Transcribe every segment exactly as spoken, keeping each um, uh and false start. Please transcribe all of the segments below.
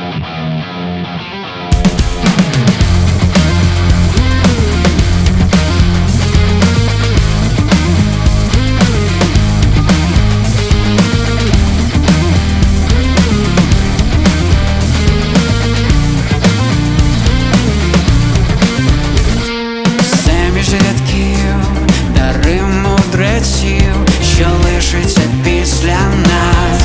Що лишиться після нас,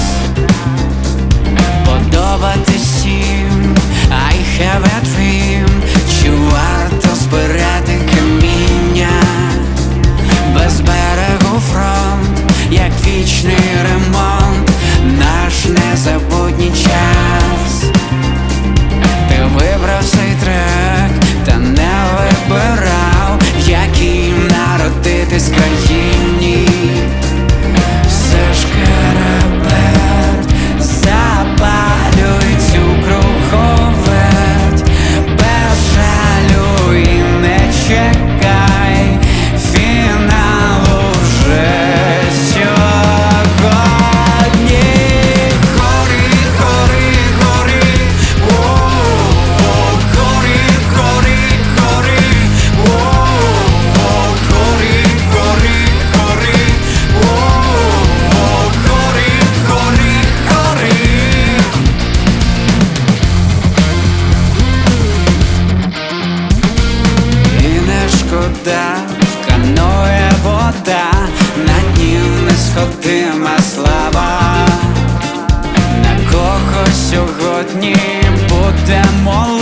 подобати всім, I have a dream. Чи варто збирати каміння, без берегу фронт, як вічний ремонт, наш незабутній час. Ти вибрав цей трек, та не вибирав, в якій народитись країні. Все ж кереберт, запалюй цю круговерть, без жалю і не чекай фіналу вже сьогодні. Гори, гори, гори, о-о-о, гори, гори, гори, о-о-о, гори, гори, гори, о-о-о, гори, гори, гори. І не шкода, в каное вода, на дні несходима слава. На кого сьогодні буде молитва?